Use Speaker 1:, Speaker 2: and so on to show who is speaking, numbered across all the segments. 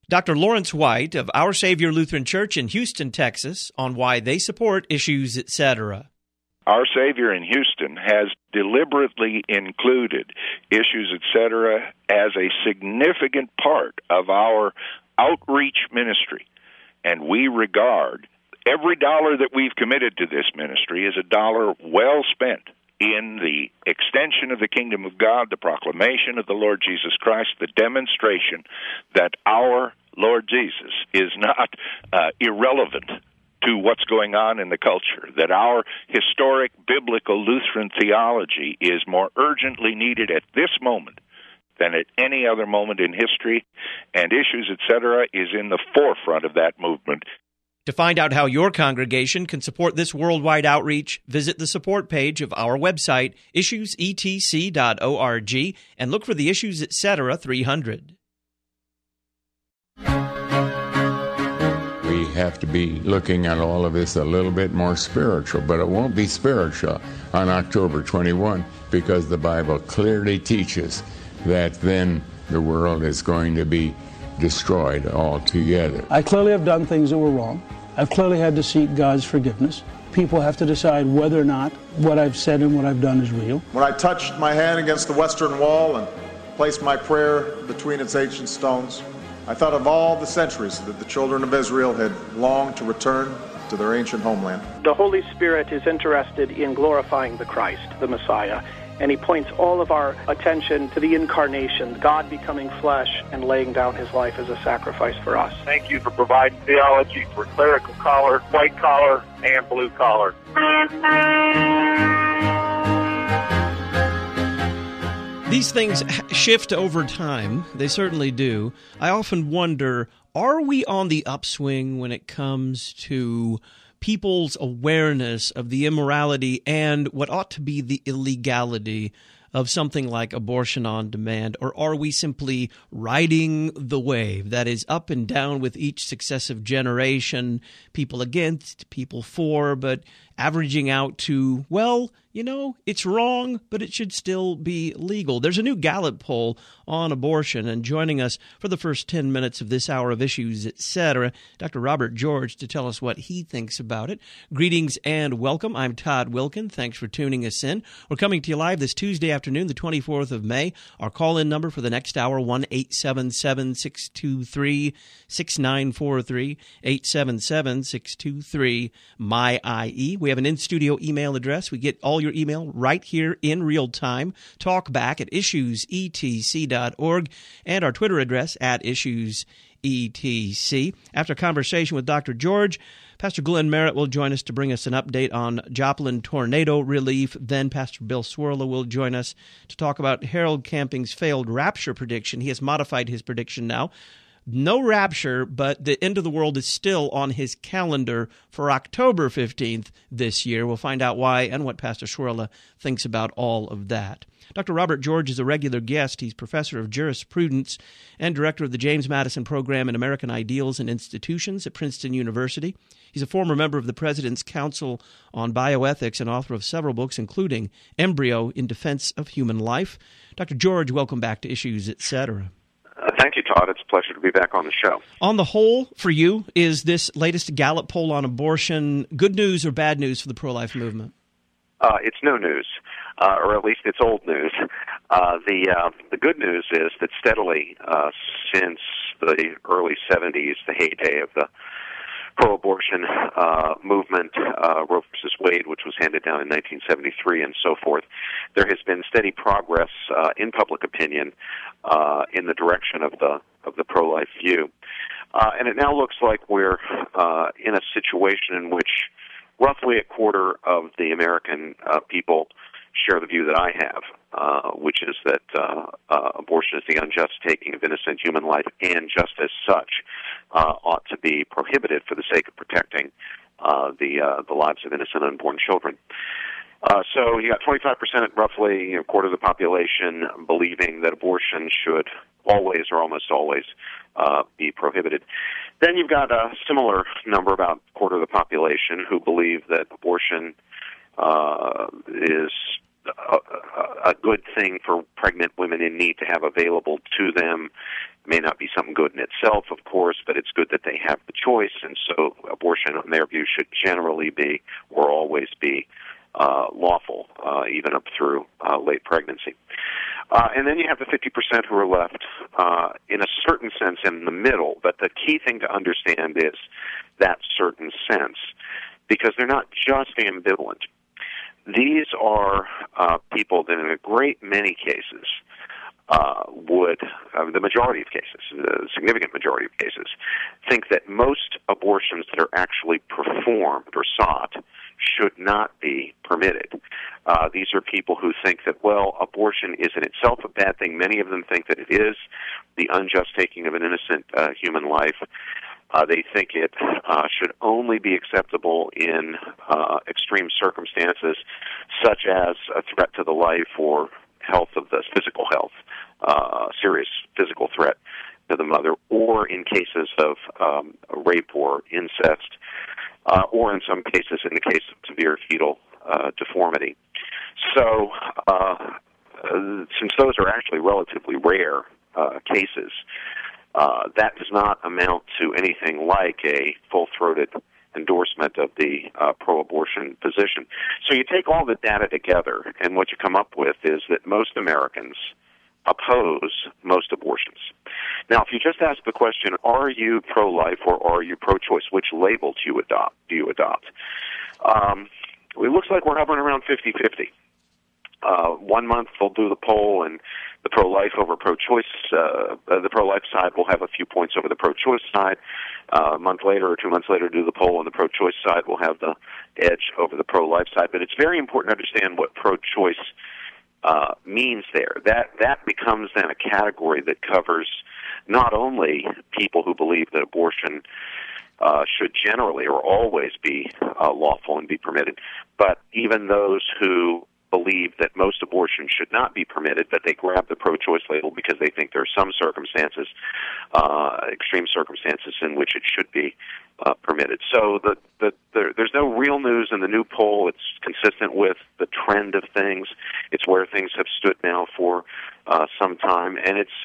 Speaker 1: Dr. Lawrence White of Our Savior Lutheran Church in Houston, Texas, on why they support Issues, etc.
Speaker 2: Our Savior in Houston has deliberately included Issues, etc. as a significant part of our outreach ministry, and we regard every dollar that we've committed to this ministry as a dollar well spent in the extension of the kingdom of God, the proclamation of the Lord Jesus Christ, the demonstration that our Lord Jesus is not irrelevant to what's going on in the culture, that our historic biblical Lutheran theology is more urgently needed at this moment than at any other moment in history, and Issues, etc., is in the forefront of that movement.
Speaker 1: To find out how your congregation can support this worldwide outreach, visit the support page of our website, issuesetc.org, and look for the Issues, etc. 300.
Speaker 3: We have to be looking at all of this a little bit more spiritual, but it won't be spiritual on October 21 because the Bible clearly teaches that then the world is going to be destroyed altogether.
Speaker 4: I clearly have done things that were wrong. I've clearly had to seek God's forgiveness. People have to decide whether or not what I've said and what I've done is real.
Speaker 5: When I touched my hand against the western wall and placed my prayer between its ancient stones, I thought of all the centuries that the children of Israel had longed to return to their ancient homeland.
Speaker 6: The Holy Spirit is interested in glorifying the Christ, the Messiah, and he points all of our attention to the incarnation, God becoming flesh and laying down his life as a sacrifice for us.
Speaker 7: Thank you for providing theology for clerical collar, white collar, and blue collar.
Speaker 1: These things shift over time. They certainly do. I often wonder, are we on the upswing when it comes to people's awareness of the immorality and what ought to be the illegality of something like abortion on demand? Or are we simply riding the wave that is up and down with each successive generation, people against, people for, but averaging out to, well, you know, it's wrong, but it should still be legal? There's a new Gallup poll on abortion, and joining us for the first 10 minutes of this hour of Issues, etc., Dr. Robert George to tell us what he thinks about it. Greetings and welcome. I'm Todd Wilkin. Thanks for tuning us in. We're coming to you live this Tuesday afternoon, the 24th of May. Our call-in number for the next hour, 1-877-623-6943, 877-623-MY-IE. We have an in-studio email address. We get all your email right here in real time. Talk back at issuesetc.org, and our Twitter address at issuesetc. After a conversation with Dr. George, Pastor Glenn Merritt will join us to bring us an update on Joplin tornado relief. Then Pastor Bill Swirla will join us to talk about Harold Camping's failed rapture prediction. He has modified his prediction now. No rapture, but the end of the world is still on his calendar for October 15th this year. We'll find out why and what Pastor Swirla thinks about all of that. Dr. Robert George is a regular guest. He's professor of jurisprudence and director of the James Madison Program in American Ideals and Institutions at Princeton University. He's a former member of the President's Council on Bioethics and author of several books, including Embryo in Defense of Human Life. Dr. George, welcome back to Issues, etc.
Speaker 8: Thank you, Todd. It's a pleasure to be back on the show.
Speaker 1: On the whole, for you, is this latest Gallup poll on abortion good news or bad news for the pro-life movement?
Speaker 8: It's no news, or at least it's old news. The good news is that steadily since the early 70s, the heyday of the pro-abortion movement, Roe v. Wade, which was handed down in 1973 and so forth, there has been steady progress in public opinion in the direction of the pro-life view. And it now looks like we're in a situation in which roughly a quarter of the American people share the view that I have, which is that abortion is the unjust taking of innocent human life, and just as such ought to be prohibited for the sake of protecting the lives of innocent unborn children. So you got 25%, roughly a quarter of the population, believing that abortion should always or almost always be prohibited. Then you've got a similar number, about a quarter of the population, who believe that abortion is a good thing for pregnant women in need to have available to them. It may not be something good in itself, of course, but it's good that they have the choice, and so abortion, in their view, should generally be or always be lawful, even up through late pregnancy. And then you have the 50% who are left, in a certain sense, in the middle. But the key thing to understand is that certain sense, because they're not just ambivalent. These are people that in a great many cases the majority of cases, the significant majority of cases, think that most abortions that are actually performed or sought should not be permitted. These are people who think that, well, abortion is in itself a bad thing. Many of them think that it is the unjust taking of an innocent human life. They think it should only be acceptable in extreme circumstances, such as a threat to the life or health of the physical health, serious physical threat to the mother, or in cases of rape or incest, or in some cases in the case of severe fetal deformity. So, since those are actually relatively rare cases, that does not amount to anything like a full-throated endorsement of the pro-abortion position. So you take all the data together, and what you come up with is that most Americans oppose most abortions. Now, if you just ask the question, are you pro-life or are you pro-choice, which label do you adopt? It looks like we're hovering around 50-50. 1 month they'll do the poll, and the pro-life over pro-choice, the pro-life side will have a few points over the pro-choice side. A month later or 2 months later, do the poll, and the pro-choice side will have the edge over the pro-life side. But it's very important to understand what pro-choice means there. That becomes then a category that covers not only people who believe that abortion should generally or always be lawful and be permitted, but even those who believe that most abortion should not be permitted, but they grab the pro-choice label because they think there are some circumstances, extreme circumstances, in which it should be permitted. So there's no real news in the new poll. It's consistent with the trend of things. It's where things have stood now for some time, and it's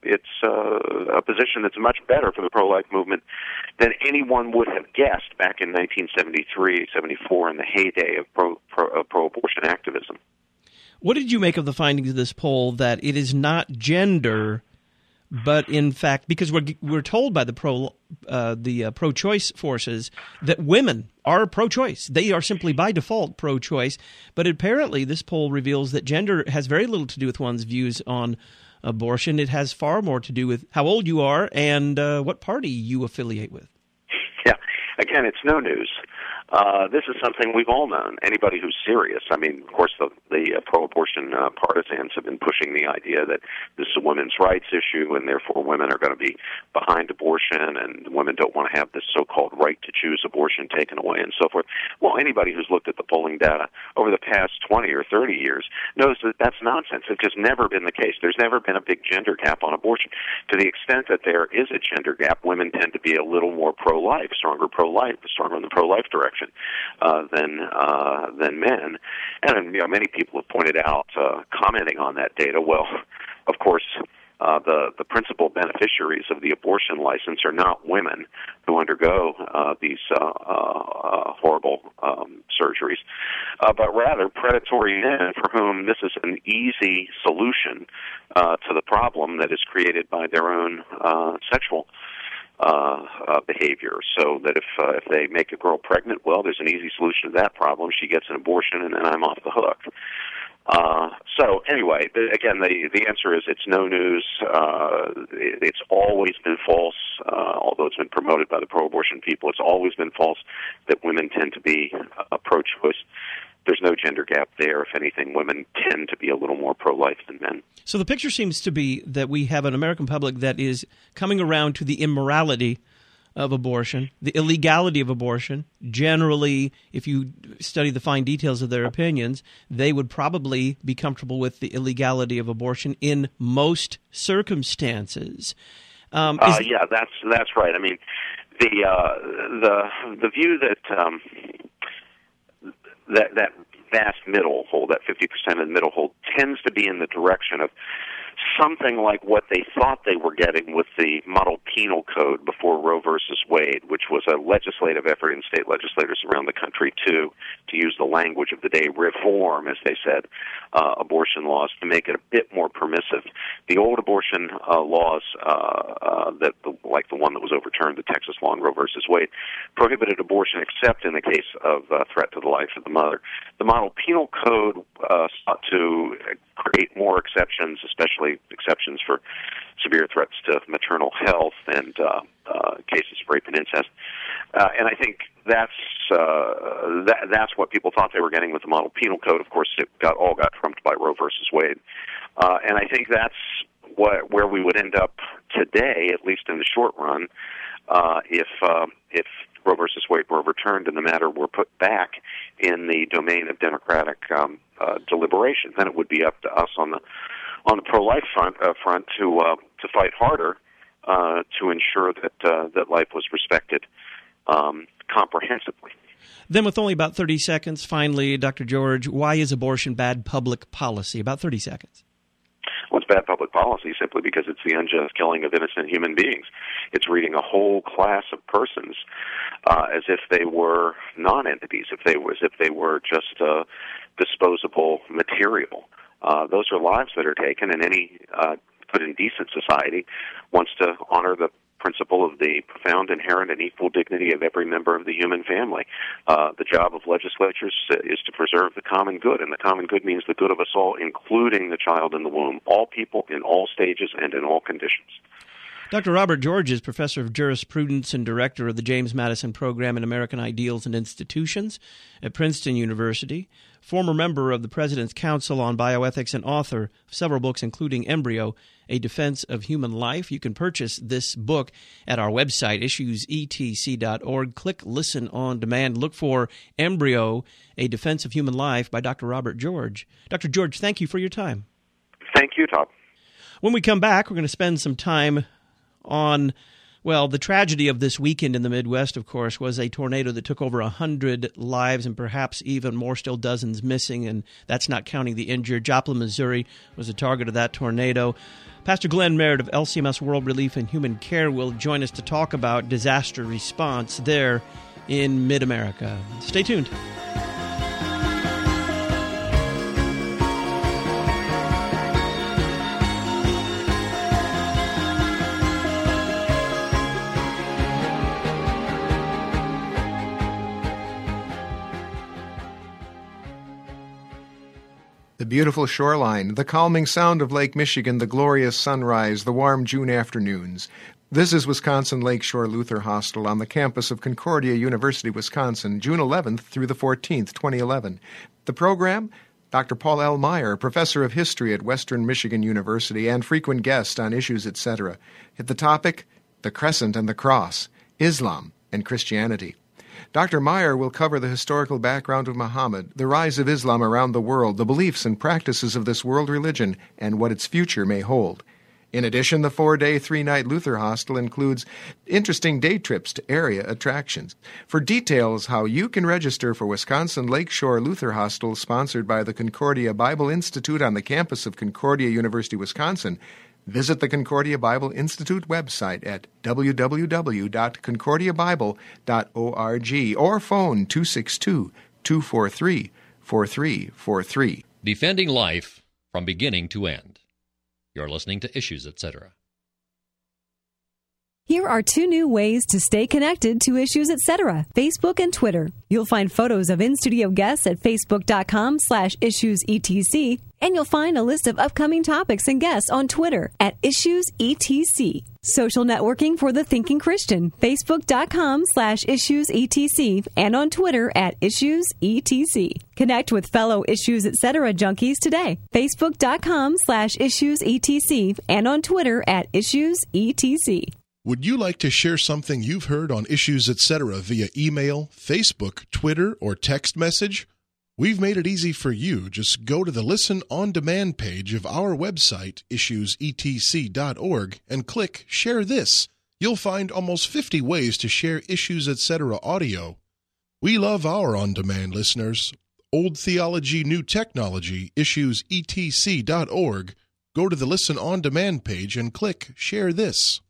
Speaker 8: a position that's much better for the pro-life movement than anyone would have guessed back in 1973, 74, in the heyday of pro-abortion activism.
Speaker 1: What did you make of the findings of this poll that it is not gender, but in fact, because we're told by the pro-choice forces that women are pro-choice. They are simply by default pro-choice. But apparently this poll reveals that gender has very little to do with one's views on abortion. It has far more to do with how old you are and what party you affiliate with.
Speaker 8: Yeah. Again, it's no news. This is something we've all known. Anybody who's serious. I mean, of course, the pro-abortion partisans have been pushing the idea that this is a women's rights issue, and therefore women are going to be behind abortion, and women don't want to have this so-called right to choose abortion taken away, and so forth. Well, anybody who's looked at the polling data over the past 20 or 30 years knows that that's nonsense. It's just never been the case. There's never been a big gender gap on abortion. To the extent that there is a gender gap, women tend to be a little more pro-life, stronger in the pro-life direction than men. And many people have pointed out, commenting on that data, well, of course, the principal beneficiaries of the abortion license are not women who undergo these horrible surgeries, but rather predatory men for whom this is an easy solution to the problem that is created by their own sexual behavior. So that if they make a girl pregnant, well, there's an easy solution to that problem. She gets an abortion, and then I'm off the hook. So anyway, again, the answer is it's no news. It's always been false, although it's been promoted by the pro-abortion people. It's always been false that women tend to be pro-choice. There's no gender gap there. If anything, women tend to be a little more pro-life than men. So
Speaker 1: the picture seems to be that we have an American public that is coming around to the immorality of abortion, the illegality of abortion. Generally, if you study the fine details of their opinions, they would probably be comfortable with the illegality of abortion in most circumstances.
Speaker 8: Yeah, that's right. I mean, the view that vast middle hold, that 50% of the middle hold, tends to be in the direction of something like what they thought they were getting with the model penal code before Roe versus Wade, which was a legislative effort in state legislators around the country to use the language of the day, reform, as they said, abortion laws to make it a bit more permissive. The old abortion laws, like the one that was overturned, the Texas law in Roe versus Wade, prohibited abortion except in the case of threat to the life of the mother. The model penal code sought to create more exceptions, especially exceptions for severe threats to maternal health and cases of rape and incest. And I think that's what people thought they were getting with the model penal code. Of course, it got trumped by Roe versus Wade. And I think that's where we would end up today, at least in the short run, if Roe versus Wade were overturned and the matter were put back in the domain of democratic deliberation. Then it would be up to us on the pro-life front to fight harder to ensure that life was respected comprehensively.
Speaker 1: Then, with only about 30 seconds, finally, Dr. George, why is abortion bad public policy? About 30 seconds.
Speaker 8: Well, it's bad public policy simply because it's the unjust killing of innocent human beings. It's treating a whole class of persons as if they were non-entities, as if they were just disposable material. Those are lives that are taken, and any good and decent society wants to honor the principle of the profound, inherent, and equal dignity of every member of the human family. The job of legislatures is to preserve the common good, and the common good means the good of us all, including the child in the womb, all people in all stages and in all conditions.
Speaker 1: Dr. Robert George is professor of jurisprudence and director of the James Madison Program in American Ideals and Institutions at Princeton University, former member of the President's Council on Bioethics and author of several books, including Embryo, A Defense of Human Life. You can purchase this book at our website, issuesetc.org. Click Listen on Demand. Look for Embryo, A Defense of Human Life by Dr. Robert George. Dr. George, thank you for your time.
Speaker 8: Thank you, Todd.
Speaker 1: When we come back, we're going to spend some time on, well, the tragedy of this weekend in the Midwest, of course, was a tornado that took over 100 lives and perhaps even more, still dozens missing, and that's not counting the injured. Joplin, Missouri was the target of that tornado. Pastor Glenn Merritt of LCMS World Relief and Human Care will join us to talk about disaster response there in mid-America. Stay tuned.
Speaker 9: The beautiful shoreline, the calming sound of Lake Michigan, the glorious sunrise, the warm June afternoons. This is Wisconsin Lakeshore Luther Hostel on the campus of Concordia University, Wisconsin, June 11th through the 14th, 2011. The program, Dr. Paul L. Meyer, professor of history at Western Michigan University and frequent guest on Issues, etc. The topic, the Crescent and the Cross, Islam and Christianity. Dr. Meyer will cover the historical background of Muhammad, the rise of Islam around the world, the beliefs and practices of this world religion, and what its future may hold. In addition, the 4-day, 3-night Luther Hostel includes interesting day trips to area attractions. For details how you can register for Wisconsin Lakeshore Luther Hostel, sponsored by the Concordia Bible Institute on the campus of Concordia University, Wisconsin, visit the Concordia Bible Institute website at www.concordiabible.org or phone 262-243-4343.
Speaker 10: Defending life from beginning to end. You're listening to Issues, etc.
Speaker 11: Here are 2 new ways to stay connected to Issues, etc. Facebook and Twitter. You'll find photos of in-studio guests at facebook.com/issuesetc, and you'll find a list of upcoming topics and guests on Twitter at issuesetc. Social networking for the thinking Christian, facebook.com/issuesetc, and on Twitter at issuesetc. Connect with fellow Issues, etc. junkies today. facebook.com/issuesetc, and on Twitter at issuesetc.
Speaker 12: Would you like to share something you've heard on Issues, etc. via email, Facebook, Twitter, or text message? We've made it easy for you. Just go to the Listen on Demand page of our website, issuesetc.org, and click Share This. You'll find almost 50 ways to share Issues, etc. audio. We love our on-demand listeners. Old Theology, New Technology, issuesetc.org, go to the Listen On Demand page and click Share This.